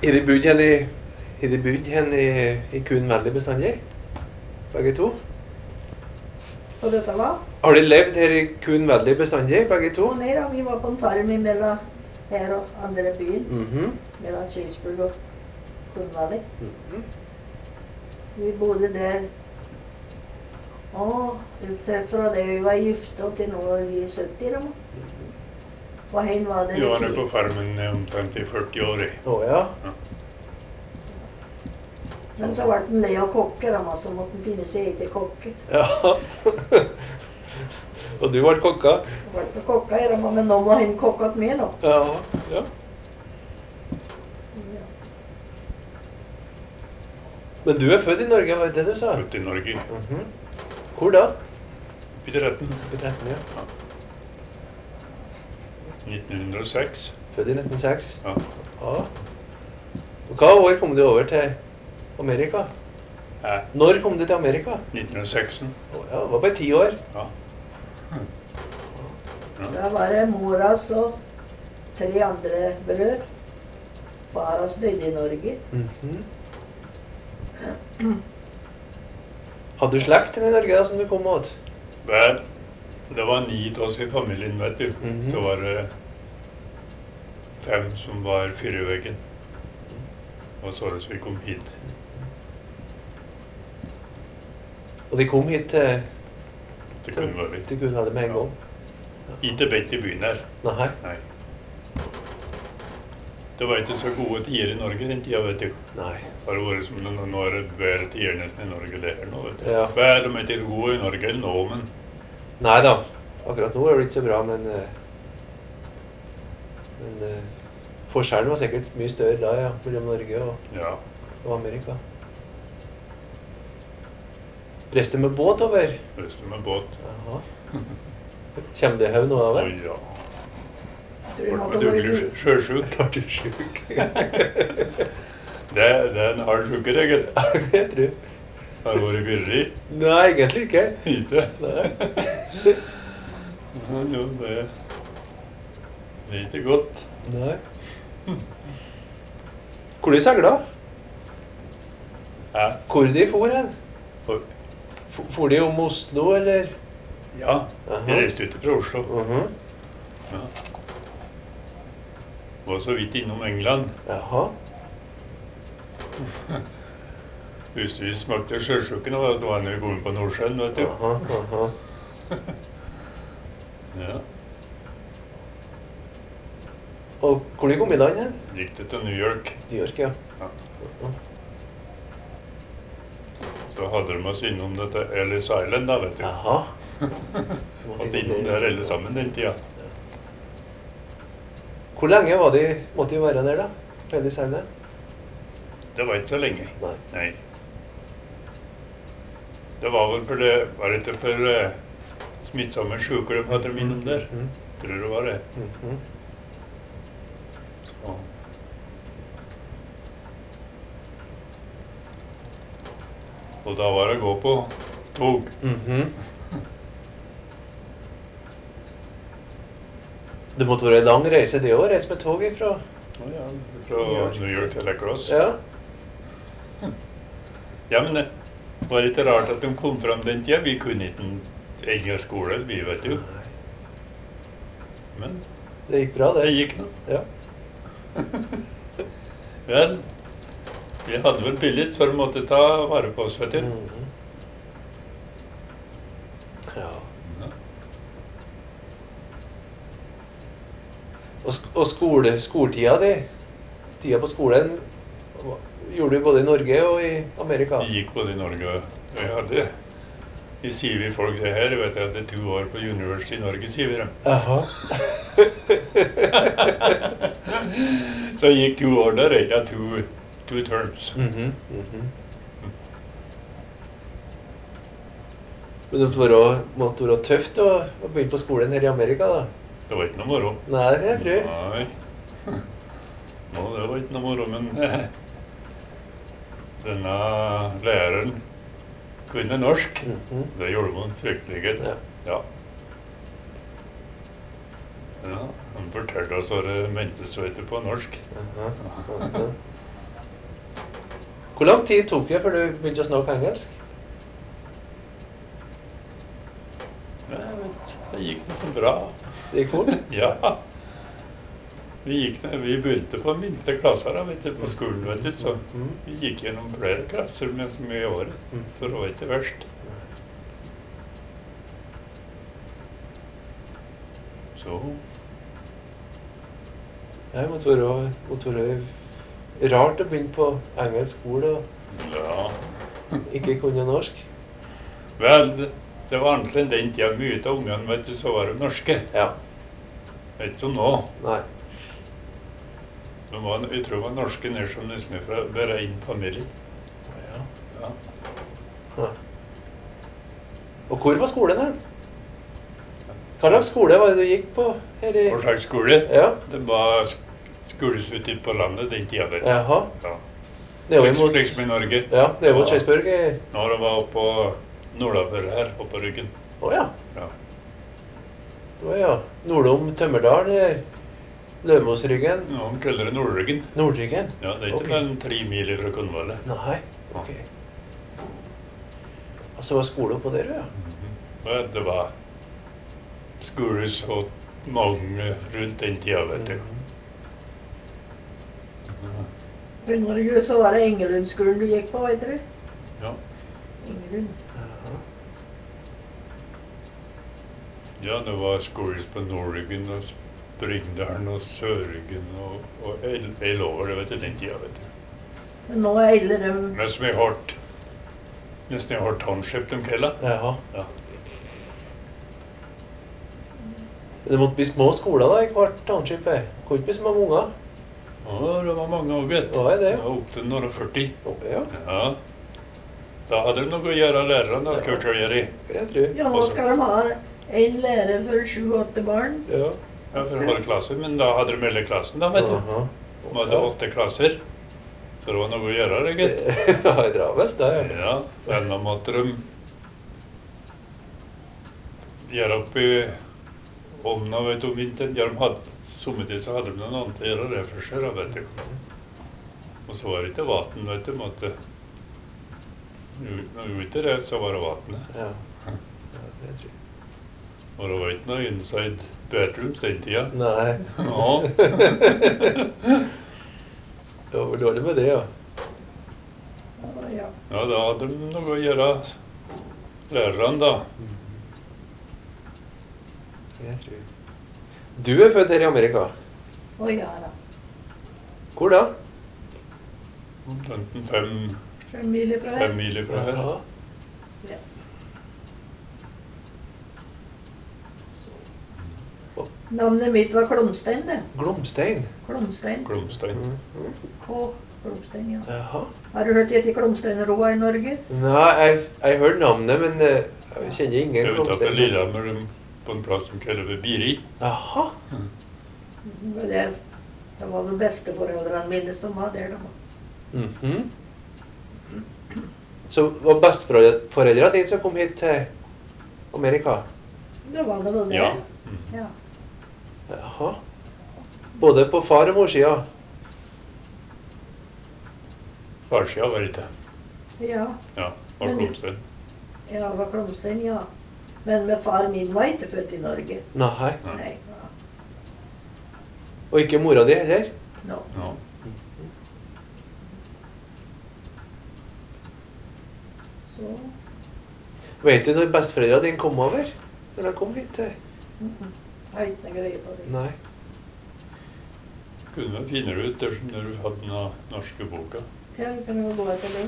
Har de bodd i kun veldig bestandig? Begge to? Og dette var? Har de levd her i kun veldig bestandig, begge to? Og nere, vi var på en farm mellom her og andre byen. Mhm. Mellom Kingsburg og Kunvalley. Mhm. Vi bodde der. Og utsett fra det vi var gifte og til nå var vi 70 da. Og hen var det... Jeg var nede på farmen omtrent i 40 år. Ja. Men så ble den lei av kokker, så måtte den finne seg til kokker. Ja. Og du ble kokka? Det ble ikke kokka her, men nå må hen kokket med nå. Ja. Men du født i Norge, var det du sa? Født i Norge. Mhm. Hvor da? I 13. I 13, ja. 1906. Født i 1906? Ja. Ja. Og hva år kom du over til Amerika? Ja. Når kom du til Amerika? 1906. Ja, det var bare 10 år. Ja. Da var det moras og 3 andre brød. Faras døde i Norge. Mhm. Hadde du slekt i Norge da, som du kom åt? Vel, det var 9 av oss i familien, vet du. Mhm. Så var det 5 som var Fyrøyveggen. Og så var det så vi kom hit. Og de kom hit til Det kunne være litt. Kunvalley med en gang? Ikke bedt i byen her. Nei. Nei. Det var ikke så gode tider i Norge den tida, vet du. Nei. Det har vært som nå er det bedre tider nesten i Norge det her nå, vet du. Ja. Vel, de er ikke så gode i Norge eller nå, men Nei da. Akkurat nå er det ikke så bra, men forskjellen var sikkert mye større da, ja, mellom Norge ja. og Amerika. Reiste med båt over? Reiste med båt. Jaha. Kommer det høy nå av det? Oi, ja. Tror Du du blir sjøsjuk. Ble du sjuk? Det er en hard sjukker, egentlig. Jeg tror. Har du vært virrig? Nei, egentlig ikke. Ikke? Nei. Jo, det er ikke godt. Nei. Hvor de segla? Ja. Hvor de for hen? Og- For de om Oslo, eller? Ja, Aha. jeg reiste ut fra Oslo. Mhm. Ja. Var så vidt innom England. Jaha. Hvis vi smakte sjøsjukken, og det var når vi kom på Nordsjøen, vet du. Aha. Ja. Og hvor de kom i land hen? Gikk det til New York. New York, ja. Ja. Så hadde de oss innom dette Ellis Island, da, vet du. Jaha. Måtte innom der alle sammen den tida. Hvor lenge måtte de være der da? På Ellis Island? Det var ikke så lenge. Nei. Nei. Det var vel for det, var det ikke for smittsomme sjuker de hadde dem innom der. Mhm. Tror det var det. Mhm. Så. Og da var det å gå på tog. Mhm. Det måtte være en lang reise det også, reise med tog ifra. Å ja, fra New York til Lacrosse. Ja. Ja, men det var ikke rart at de kom fram den tida. Vi kunne ikke engelsk skole, vi vet jo. Men Det gikk bra, det det. gikk nå. Ja. Vel, vi hadde vel billig, så de måtte ta vare på oss, vet du. Mhm. Ja. Og skoletida di, tida på skolen, gjorde du både i Norge og i Amerika? Vi gikk både i Norge og vi hadde, de sier vi folk det her, vet jeg, at det er 2 år på University i Norge, sier vi dem. Jaha. Så jeg gikk 2 år der, ja, 2 terms. Mhm, mhm. Men det måtte være tøft å begynne på skolen her i Amerika da? Det var ikke noe moro. Nei, det tror jeg. Nei. Nå, det var ikke noe moro, men denne læreren kunne norsk. Mhm. Det gjorde man fryktelig. Ja. Ja. Ja, han fortalte oss hva det mente så etter på norsk. Aha, aha. Hvor lang tid tok det før du begynte å snakke engelsk? Nei, jeg vet ikke. Det gikk noe så bra. Det gikk fort? Ja. Vi begynte på minste klasser da, vet du, på skolen, vet du, så vi gikk gjennom flere klasser med så mye i året. Så det var ikke verst. Så Det måtte være rart å begynne på engelsk skole og ja. ikke kunne norsk. Vel, det var egentlig den tida mye av ungene, vet du, så var de norske. Ja. Det er ikke som nå. Nei. Jeg tror det var norske ned som nesten fra bare en familie. Ja. Ja. Ja. Og hvor var skolen her? Hva slags skole var det du gikk på her i... Hva slags skole? Ja. Det var skoles ute på landet den tida, vet du. Jaha. Ja. Det var jo mot... Liksom i Norge. Ja, det var mot Kjøsborg. Når det var oppå Nordafor her, oppå ryggen. Åja. Ja. Det var ja. Nordom, Tømmerdal, Løvåsryggen. Noen kaller det Nordryggen. Nordryggen? Ja, det er ikke mer enn 3 mil fra Konvalle. Nei, ok. Altså var skole oppå der, ja. Men det var skole så mange rundt den tida, vet du. I Norge så var det Engelundskolen du gikk på, vet dere? Ja. Engelund. Ja, det var skoler på Nordryggen og Springdalen og Sørryggen og jeg lover det, vet du, den tida, vet du. Men nå er alle dem... Nesten jeg har township de kaller. Jaha. Ja. Det måtte bli små skoler da, i hvert township. Det kunne ikke bli så mange unger. Ja, det var mange også, vet du. Hva er det? Det var opp til noen 40. Ja, Ja. Da hadde de noe å gjøre, lærerne, da skal vi gjøre i. det tror jeg. Ja, nå skal de ha en lærer for 7-8 barn. Ja. Ja, for halv klasse, men da hadde de hele klassen da, vet du. Aha. De hadde 8 klasser. Så det var noe å gjøre, det, gitt. Ja, det er travelt, det. Ja, men da måtte de gjøre opp i ovnen, vet du, om vinteren. Ja, de hadde, sommertid så hadde de noen annet å gjøre det for seg, da, vet du. Og så var det ikke vatten, vet du, måtte... Når ute det, så var det vattnet. Ja. Ja, det tror jeg. Og det var ikke noe inside bedrooms den tida. Nei. Ja. Det var dårlig med det, ja. Ja. Ja, da hadde de noe å gjøre, lærerne da. Det tror jeg. Du er født her i Amerika. Å ja da. Hvor da? Omtrent 5 5 mil fra her. mil fra her. Jaha. Ja. Navnet mitt var Klomstein, det. Glomstein. Klomstein. Klomstein. K. Klomstein, ja. Jaha. Har du hørt etter Klomsteinroa i Norge? Nei, jeg hørte navnet, men jeg kjenner ingen Jeg vet at det Glomstein. er Lillehammer på en plass som kaller det Biri. Jaha. Det var vel besteforeldrene mine som var der. Da. Mhm. Så var besteforeldrene dine som kom hit til Amerika? Det var det vel det. Ja. Ja. Jaha. Både på far- og morssida? Farsida var ikke. Ja. Ja, og Men- Klomstein. Ja, det var Klomstein, ja. Men med far min var ikke født i Norge. Nei. Nei. Og ikke mora di heller? No. Ja. Så. Vet du når besteforeldrene dine kom over? Når de kom hit til... Har ikke noe greie på det. Nei. Kunne man finne det ut dersom du hadde den norske boka. Ja, vi kan jo gå etter den.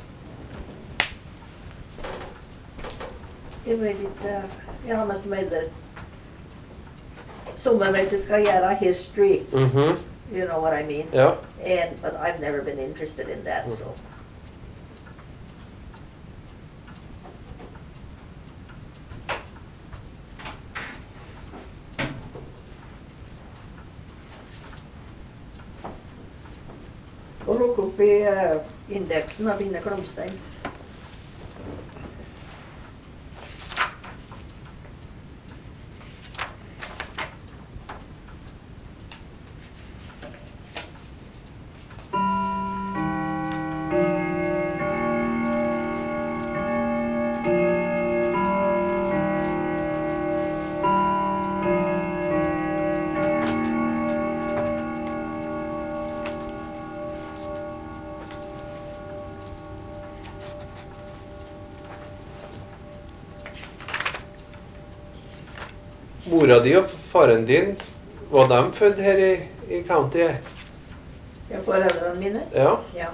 Jeg vet ikke. Jeg har mest melder. Som jeg vet du skal gjøre history. Mhm. You know what I mean? Ja. But I've never been interested in that, so. Og lukk opp i indeksen av dine Klomstein. mora di og faren din, var de født her i countyet? Ja, foreldrene mine. Ja. Ja.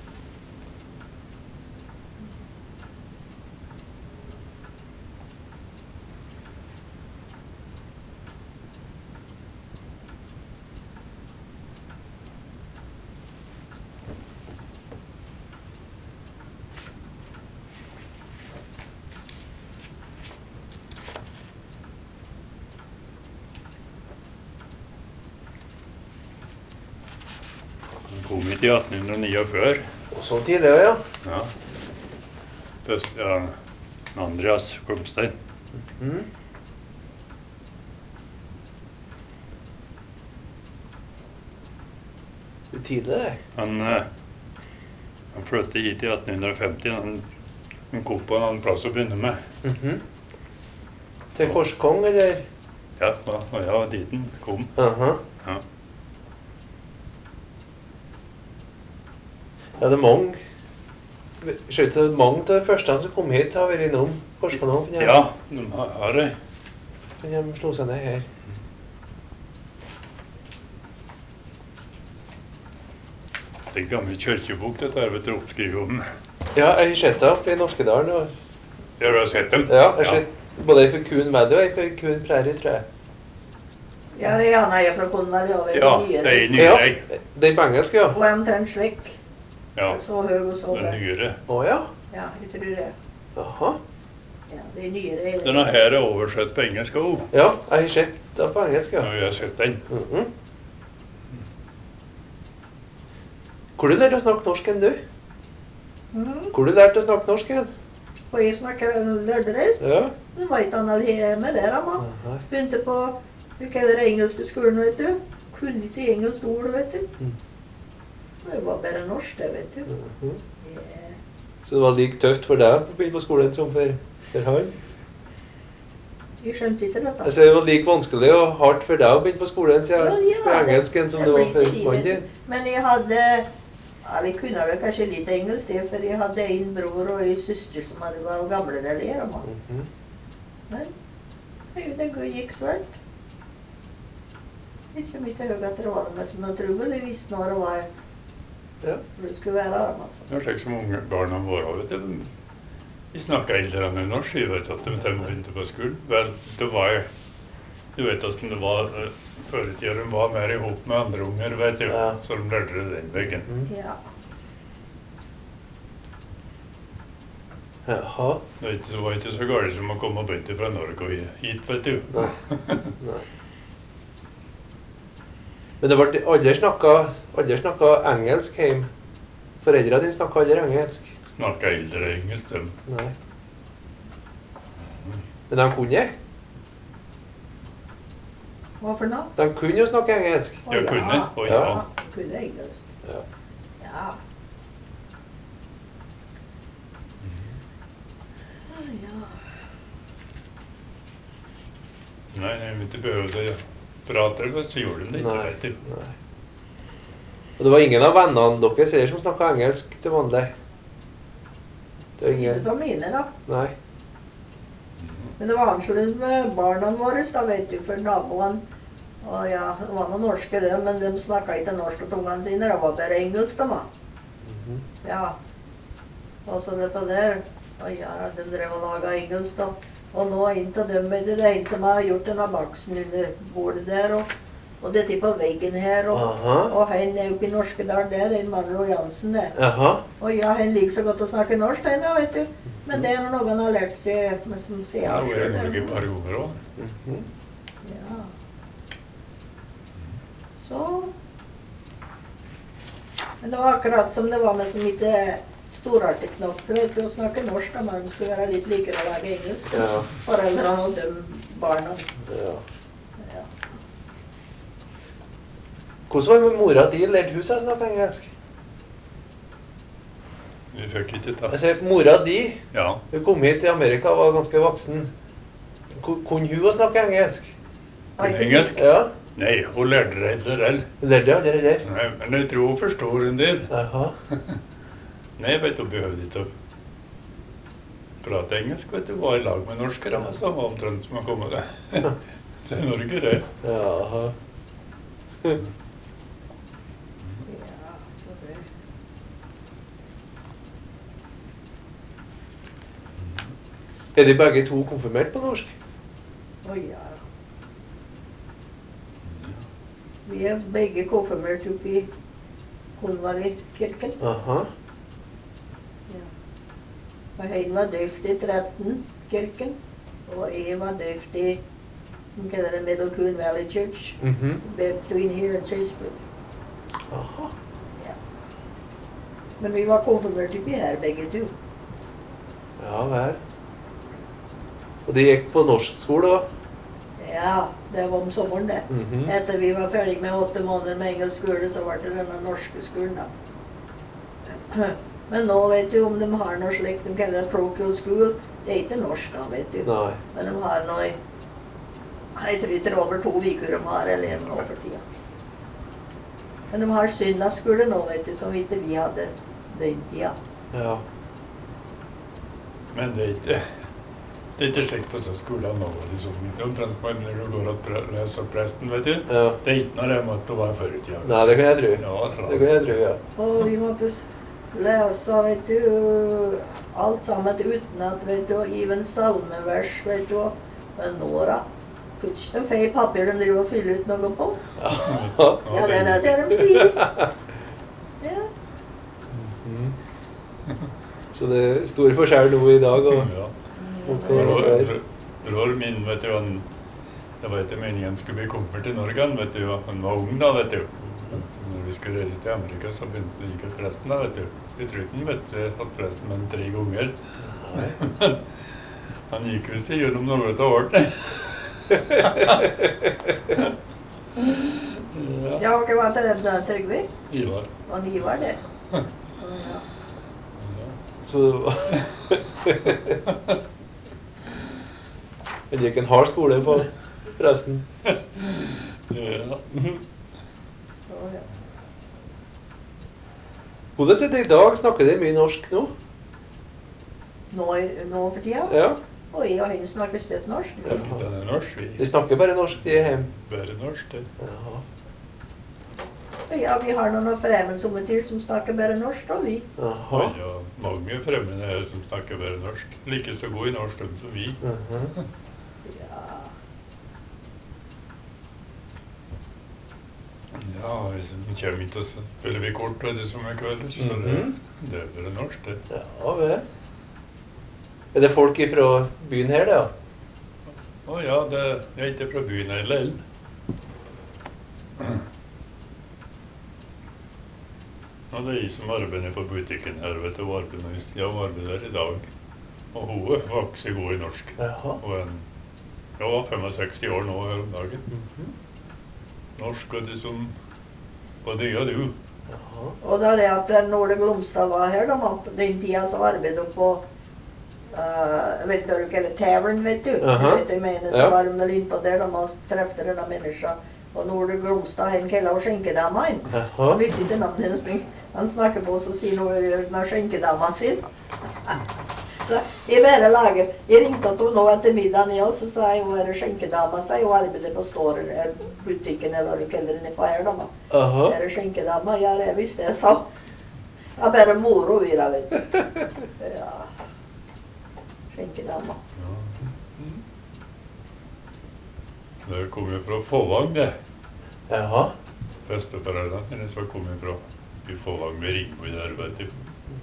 Han kom hit i 1849. Og så tidligere, ja. Ja. Ja, Andreas Komstein. Mhm. Det er tidlig, det. Han flyttet hit i 1850. Han kom på en annen plass å begynne med. Mhm. Til Korskong, eller? Ja, dit han kom. Aha. Ja. Ja, det er mange. Skjønt at mange av de første som kom hit har vært innom Korskong nå. Ja, de har det. Men de slo seg ned her. Det er en gammel kirkebok, dette her, vet du, oppskrivet om. Ja, jeg har sett det opp i Norskedalen. Og... Ja, du har sett dem? Ja, jeg har sett både for Kuhn Meadow og for Kuhn Prairie, tror jeg. Ja, det er gjerne jeg fra Kondal, ja, det Ja, er nyere. det er nyere. Ja, det er på engelsk, ja. Og er omtrent slik. Ja, Så høy og så den høy. nyere. Å ja. Ja, jeg tror det. Jaha. Ja, det er nyere. Denne her er oversett på engelsk også. Ja, jeg har sett det på engelsk, ja. Når jeg har sett den. Mhm. Hvor du lærte å snakke norsk enn du? Mhm. Hvor du lærte å snakke norsk enn? Og jeg snakker lørdags. Ja. Det var ikke annet hjemme der, mamma. Aha. Begynte på, du kaller det engelsk i skolen, vet du. Kunne ikke engelsk ord, vet du. Mm. Det var bare norsk, det, vet du. Mhm. Ja. Så det var like tøft for deg å begynne på skolen som for han? Jeg skjønte ikke dette. Altså, det var like vanskelig og hardt for deg å begynne på skolen på engelsken som det var blir for ikke mannen livet. din. Men jeg hadde, ja, jeg kunne vel kanskje litt engelsk det, for jeg hadde en bror og en søster som var gamle der der, mamma. Mhm. Men det gikk svært. Jeg kommer ikke ihåg at det var noe som noe trubel. Jeg visste når det var, Ja. hvor det skulle være. Altså. Det er slik som unge barna våre, vet du. De snakket eldre enn norsk, jeg vet at de begynte på skolen. Vel, det var, du vet hvordan det var, før i tiden de var mer ihop med andre unger, vet du. Ja. Så de lærte det den veien. Mhm. Ja. Jaha. Det var ikke så galt som å komme og begynte fra Norge og hit, vet du. Nei. Nei. Men det ble aldri snakket engelsk hjemme. Foreldrene dine snakket aldri engelsk. Snakket eldre engelsk, de. Nei. Men de kunne? Hva for noe? De kunne jo snakke engelsk. Å, Jeg kunne, og Ja. ja. Kunne engelsk. Ja. Ja. Ja. Nei, de ikke behøvde å prate, så gjorde de det ikke, Nei. vet du. Nei. Og det var ingen av vennene deres her som snakket engelsk til vanlig? Det var Ingen ingen? av mine, da. Nei. Men det var annerledes med barna våre, da vet du, for naboene. Og ja, det var noen norske det, men de snakket ikke norsk til ungene sine, det var bare engelsk de var. Mhm. Ja. Og så dette der, og ja, de drev og laget engelsk da. Og nå inn til dem, det er en som har gjort denne baksen under bordet der, og dette på veggen her, Aha. og han er oppe i Norskedal, det er den Marlo Jansen det. Jaha. Og ja, han liker så godt å snakke norsk, han da, vet du. Men det er noe han har lært seg, men som sier Ja, han det var i selv, Norge et det. par ganger også. Mhm. Ja. Så. Men det var akkurat som det var med som ikke storartig nok til vet du, å snakke norsk, da man skulle være litt likere å lage engelsk. Ja. Foreldrene og de barna. Ja. Ja. Hvordan var det med mora di? Lærte hun seg å snakke engelsk? Vi fikk ikke ta. Jeg ser mora di, Ja, hun kom hit til Amerika og var ganske voksen. Kunne hun å snakke engelsk? kunne engelsk. Ja. Nei, hun lærte det ikke vel. Hun lærte aldri det der. Nei, men jeg tror hun forstår en del. Jaha. Nei, jeg vet hun behøvde ikke å prate engelsk, vet du. Var i lag med norskere, så var omtrent som å komme det. Det er Norge, det. Jaha. Ja, så det. Er de begge to konfirmert på norsk? Å ja. Vi er begge konfirmert oppe i Kolvari-kirken. Aha. Ja. Og han var døpt i 13-kirken, og jeg var døpt i hva er det, Middle Coon Valley Church, Mhm. between here and Chasebrook. Aha. Ja. Men vi var konfirmert oppi her begge to. Ja vel. Og de gikk på norsk skole da? Ja, det var om sommeren det. Mhm. Etter vi var ferdig med 8 måneder med engelsk skole, så var det denne norske skolen da. Men nå vet du om de har noe slikt de kaller parochial school. Det er ikke norsk da, vet du. Nei. Men de har noe, jeg tror det er over 2 uker de har elever nå for tida. Men de har søndagsskole nå, vet du, som ikke vi hadde den tida. Ja. Men det er ikke slik på så skolen nå. Liksom. Omtrent når du går og leser presten, vet du. Ja. Det er ikke noe det måtte være før i tida. Nei, det kan jeg tro. Ja, Det kan jeg tro, ja. Og vi måtte lese, vet du, alt sammen utenat, vet du, og even salmevers, vet du. Men nå da, plutselig de feil papir de driver og fyller ut noe på. Ja. Ja, det er det de sier. Ja. Mhm. Så det er stor forskjell nå i dag. Og, Ja. og hva det er. Bror min, vet du, det var ikke meningen han skulle bli kommet til Norge, vet du, han var ung da, vet du. Så når vi skulle reise til Amerika, så begynte vi ikke presten da, vet du. Vi trodde han, vet du, at presten med 3 ganger. Nei. Han gikk visst gjennom noe av året. Ja, hva var det der, Trygve? Ivar. Og Ivar, det. Ja. Så det gikk en hard skole på presten. Ja. Ja. Hvordan er det i dag? Snakker de mye norsk nå? Nå for tida? Ja. Og jeg og henne snakker støtt norsk. Ja. Det er norsk, vi. De snakker bare norsk, de er hjemme. Bare norsk, det. Jaha. Ja, vi har noen fremmede til som snakker bare norsk, og vi. Jaha. Ja, mange fremmede her som snakker bare norsk. Like så god i norsk som vi. Mhm. Ja. Ja, hvis de kommer hit og så spiller vi kort, vet du, som en kveld, så det er bare norsk, det. Ja vel. Er det folk fra byen her, da? Å ja, det er ikke fra byen heller. Ja, det er jeg som arbeider på butikken her, vet du, jeg arbeider her i dag. Og hun var ikke så god i norsk. Jaha. Og jeg var 65 år nå her om dagen. Mhm. Norsk, vet du, som på det og du. Jaha. Og da er det at når det Glomstad var her, da, på den tida så arbeidet hun på vet du hva du kaller tavern, vet du? Aha. Vet du, jeg mener, så Ja. var de vel innpå der, da man trefte denne menneska. Og Norde Glomstad, han kaller hun skjenkedama inn. Jaha. Han visste ikke navnet hennes, men han snakker på oss og sier noe med skjenkedama sin. Så jeg bare lager, jeg ringte til henne nå etter middagen, ja, så sa jeg hun er skjenkedama, så jeg arbeider på Storer, butikken, eller hva du kaller den på her, da. Aha. Er det skjenkedama? Ja, det visste jeg, sa. Ja, bare moro i det, vet du. Ja. Skjenkedama. Ja. Det kom jo fra Fåvang, det. Jaha. Besteforeldrene hennes var kommet fra i Fåvang med Ringbo der, vet du.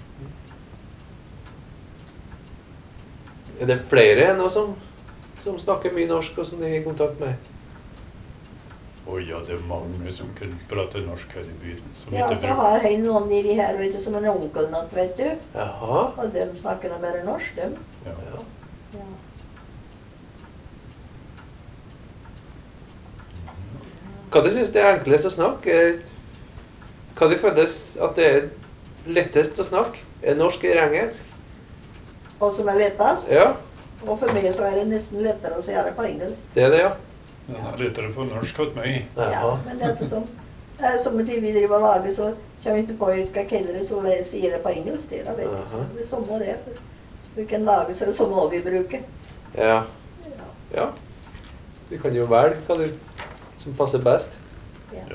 Er det flere enn oss som snakker mye norsk, og som de er i kontakt med? Å ja, det er mange som kan prate norsk her i byen. Som Ja, ikke så bruker. har jeg noen nedi her, vet du, som en onkel natt, vet du. Jaha. Og dem snakker da bare norsk, dem. Ja. Ja. Ja. Hva du synes det er enklest å snakke? Hva det føles at det er lettest å snakke? Er det norsk eller engelsk? Og som er lettest. Ja, Og for meg så er det nesten lettere å si det på engelsk. det er det, ja. Den er lettere på norsk hos meg. Ja, Jaha. men det er ikke sånn. Det er som tid vi driver og lager, så kommer vi ikke på hva skal kalle det, så sier det på engelsk, det da, vet du. Så Aha. det er sånn det er. For vi kan lage, så er det sånn vi bruker. Ja. Ja. Ja. Du kan jo velge hva du som passer best. Ja.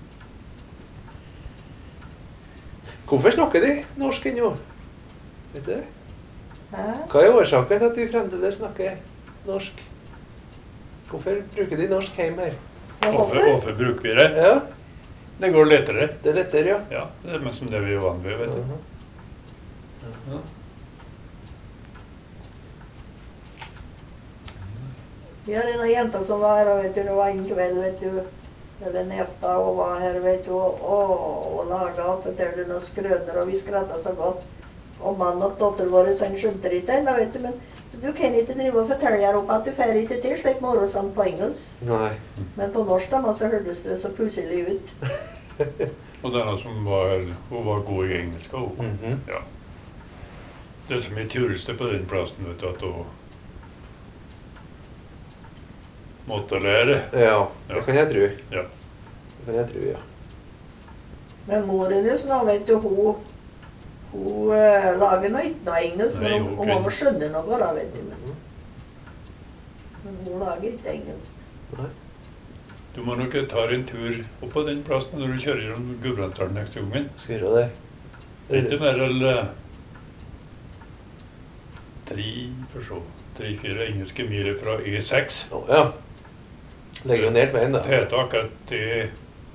Hvorfor snakker de norsk ennå? Vet du det? Hæ? Hva er årsaken til at vi fremdeles snakker norsk? Hvorfor bruker de norsk hjemme her? Og hvorfor? Hvorfor bruker vi det? Ja, Det går lettere. det er lettere, ja. Ja, det er mest som det vi er vant ved, vet du. Mhm. Vi har en jente som var her, og vet du, det var en kveld, vet du, eller nefta, og var her, vet du, og laget og fortalte noen skrøner, og vi skrattet så godt. Og mannen og datter våre sang skjønte ikke ennå, vet du, men du kan ikke drive og fortelle her oppe at du fer ikke til slik morosang på engelsk. Nei. Men på norsk da, så hørtes det så pusselig ut. Og denne som var, hun var god i engelsk, og hun. Mhm. Ja. Det som er tureste på den plassen, vet du, at hun måtte lære. Ja, det kan jeg tro. Ja. Det kan jeg tro, ja. Men moren hennes nå, vet du, hun lager noe ikke noe engelsk, Nei, men hun hun kan- må skjønne noe da, vet du. Mhm. Men hun lager ikke engelsk. Nei. Du må nok ta en tur opp på den plassen når du kjører gjennom Gudbrandsdalen neste gangen. Skal gjøre det. Det er ikke mer enn 3-4 engelske miler fra E6. Å, ja. Legger jo ned veien, da. Tiltak at det,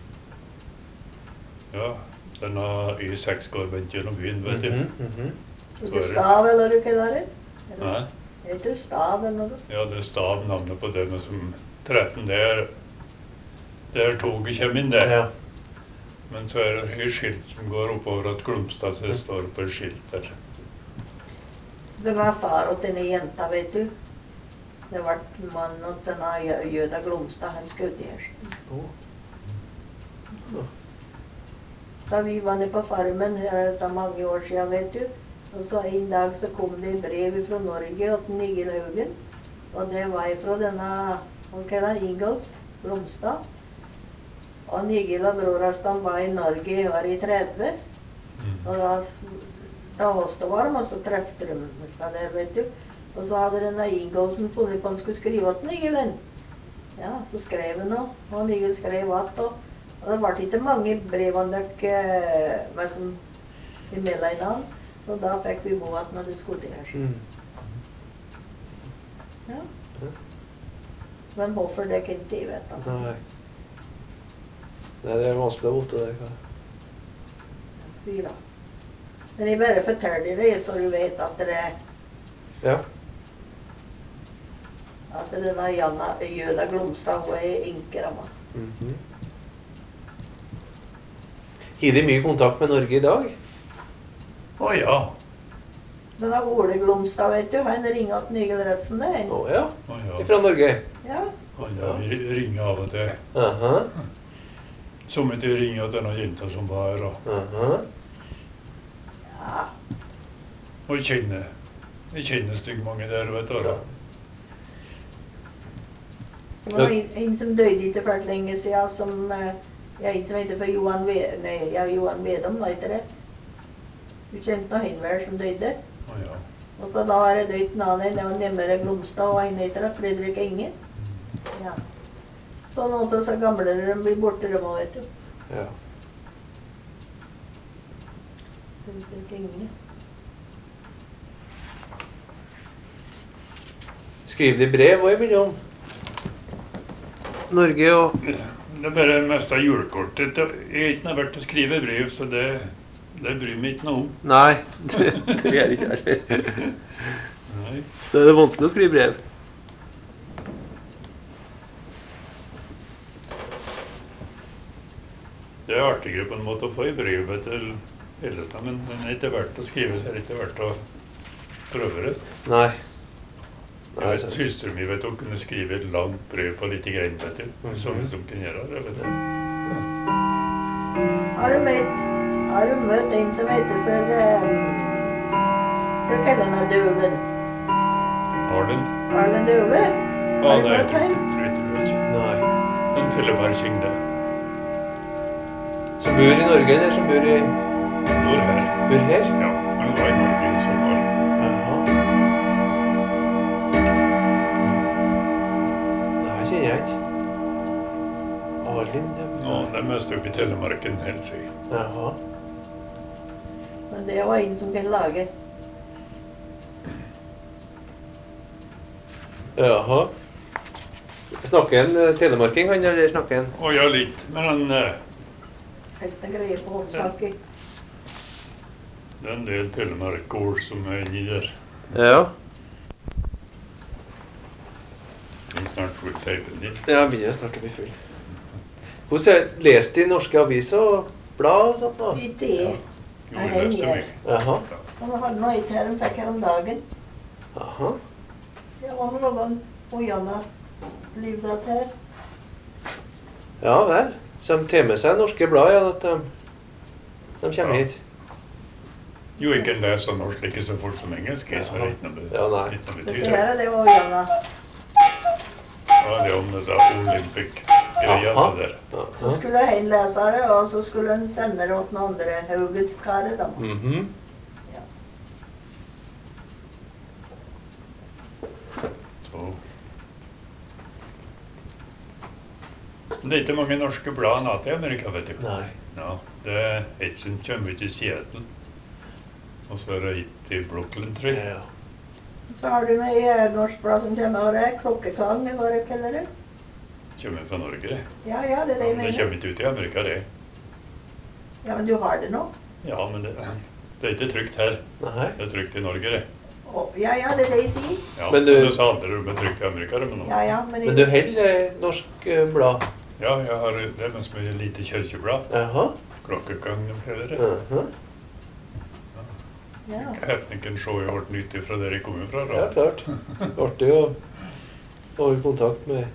ja, denne E6 går vent gjennom byen, vet du. Mhm, mhm. Ikke stav, eller hva det er? Nei, Heter det stav eller noe? ja, det er stav navnet på den som 13 der toget kommer inn der. Ja. Men så er det et skilt som går oppover at Glomstad, så det står på et skilt der. Det var far og denne jenta, vet du. Det var mann og denne Jøda Glomstad, han skjøt i her. Å. Da vi var nede på farmen her etter mange år siden, vet du. Og så en dag så kom det et brev fra Norge til Nigel Haugen. Og det var fra denne, hva kaller han, Ingolf Glomstad. Og Nigel og bror hans, de var i Norge var i 30. Og da hostet var de, og så trefte de der, vet du. Og så hadde denne Ingolfsen funnet på han skulle skrive til Nigelen. Ja, så skrev han noe, og Nigel skrev at, og det var ikke mange brev han dere med som imellom en annen. Og da fikk vi bo at når det skulle til her. Mm. Ja. Ja. Men hvorfor det kan ikke jeg vite. Nei. Nei, det er vanskelig å vite det. Fy da. Men jeg bare forteller det, så du vet at det er Ja. at denne Jøda Glomstad, hun er inkeramma. Mhm. Har de mye kontakt med Norge i dag? Å ja. Denne Ole Glomstad, vet du, han ringer til Nigel Redsen, det er han. Å ja. Å ja. Fra Norge? Ja. Vi ringer av og til. Aha. Somme til ringer til denne jenta som var her, Aha. Ja. og jeg kjenner stygg mange der, vet du. Da. Det var en som døde ikke for lenge siden, som, ja, en som heter for Johan Vedom, da heter det. Du kjente noe hinvær som døde. Å ja. Og så da var det dødt en annen, det var nemmere Glomstad, og en heter det, Fredrik Enge. Ja. Så noen av disse gamle, de blir borte, de må, vet du. Ja. Fredrik Enge. Skriver de brev også imellom? Norge og Det er bare mest av julekortet. Jeg har ikke vært å skrive brev, så det bryr meg ikke noe om. Nei, det gjør ikke heller. Nei. Det er vanskelig å skrive brev. Det er artigere på en måte å få i brevet til Hillestad, men det er ikke verdt å skrive, så er det ikke verdt å prøve det. Nei. Jeg vet, Søsteren min vet hun kunne skrive et langt brev på litt greier, vet du. Sånn som kan gjøre det, vet du. Har du møtt en som heter for hva kaller han Døven? Arlen? Arlen Døve? Ja, Har du nei, møtt han? tror ikke det ikke. Nei. Den Teleberg det. Som bor i Norge, eller som bor Her. her? Ja, han var i Norge i sommer. Jaha. Det her kjenner jeg jeg ikke. Arlind, Ja, det er mest oppe i Telemarken, helt sikkert. Jaha. Men det var en som kunne lage. Jaha. Snakker en telemarking, han, eller snakker en? Å ja, litt. Men Helt en greie på håndsaker. det er en del telemarkord som er inni der. Ja. De er snart fullt teipen din. Ja, begynner snart å bli full. Hvordan leste de norske aviser og blad og sånt da? Ikke det. Jo, Nei, jeg leste jeg- mye. Jaha. Han hadde noe ikke her, han fikk her om dagen. Jaha. Det var med noen ojene livet her. Ja vel. Så de tar med seg norske blad, ja, at de kommer Ja. hit. Jo, jeg kan lese norsk like så fort som engelsk, så er det ikke noe Ja, nei. ikke noe Dette betydning. her er det ojene. Ja, det er om disse Olympic-greiene Aha. der. Så skulle en lese det, og så skulle en sende det til noen andre Hauget-karer da. Mhm. Så. Men det er ikke mange norske blad nå til Amerika, vet du. Nei. Ja, det er et som kommer ut i Seattle. Og så er det et i Brooklyn, tror jeg. Ja. Så har du med i norsk blad som kommer av det, klokkeklang, hva det kaller det. Kommer fra Norge, det. Ja, ja, det er det jeg Men det mener. kommer ikke ut i Amerika, det. Ja, men du har det nå. Ja, men det er ikke trygt her. Nei. Det er trygt i Norge, det. Ja, ja, det er det jeg sier. Ja, Men men du- du sa aldri det er trygt i Amerika, det, men nå. Ja, ja, men, Men du holder norsk blad? Ja, jeg har det er mest med et lite kirkeblad. Jaha. Klokkegang, de heter det. Jaha. ja. Hefningen så jeg ble nyttig fra der jeg kommer fra. Ja, Da. klart. Artig å få i kontakt med.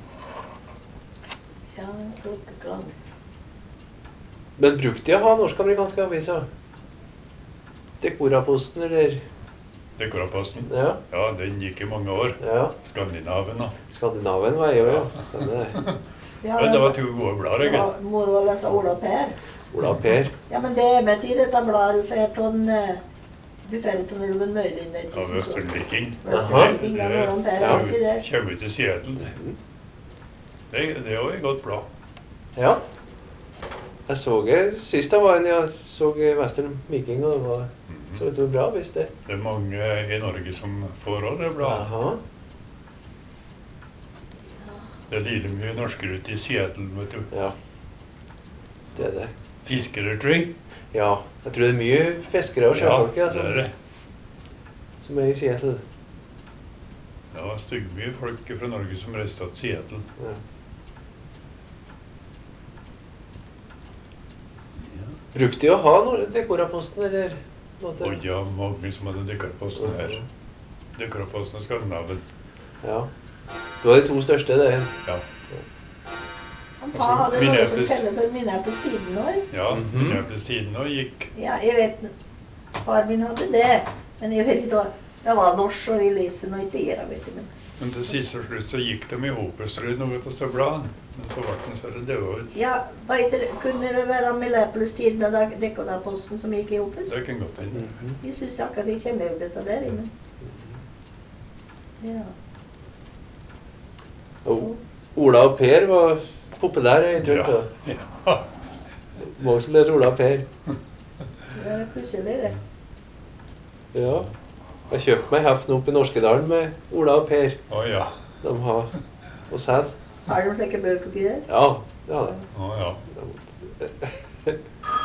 Ja, klokkeklang. Men brukte de å ha norsk-amerikanske aviser? Dekoraposten, eller? Dekoraposten. Ja. Ja, den gikk i mange år. Ja. Skandinaven, da. Skandinaven var jeg jo, ja. Stemmer det. Ja, Men det var to gode blader, det egentlig. var moro å lese Ola Per. Ola Per. Ja, men det betyr dette bladet du får av den, du får det av Ulven Møylin, vet Av du. Østerviking. Østerviking, ja, Ola Per, Ja. alltid der. Kommer ut i Seattle. Det er jo et godt blad. Ja. Jeg så det sist jeg var en, jeg så Western Viking, og det var så ut det var bra, hvis det. Det er mange i Norge som får også det bladet. Jaha. Det er like mye norskere ute i Seattle, vet du. Ja. Det er det. Fiskere, tror jeg. Ja. Jeg tror det er mye fiskere og sjøfolk, ja, det er det. som er i Seattle. Det var styggmye folk fra Norge som reiste til Seattle. Ja. Brukte de å ha Dekoraposten, eller noe? Og ja, mange som hadde Dekoraposten her. Dekoraposten og Skandinaven. Ja. Det var de to største, det. Ja. Han Altså, hadde noe som Minneapolis. kaller for Minneapolis Tidende. Ja, Mhm. Minneapolis Tidende og gikk. Ja, jeg vet, far min hadde det, men jeg vet ikke, det var norsk, og vi leser noe ikke det, vet du. Men til sist og slutt så gikk de i Hopestrøy noe av disse bladene. Men så ble den så er det døde ut. Ja, vet du, kunne det være Minneapolis Tidende, Dekoraposten som gikk i Opus? Det kan godt hende. Mhm. Jeg synes akkurat de kommer ut dette der inne. Ja. Og Ola og Per var populære inntrykk. Ja. Ja. Ja. Mange som leser Ola og Per. Det er plutselig det. Ja. Jeg kjøpte meg heften opp i Norskedalen med Ola og Per. Å ja. De har og selv. Har du slike bøker oppi der? Ja, det har de. Å ja. Ja.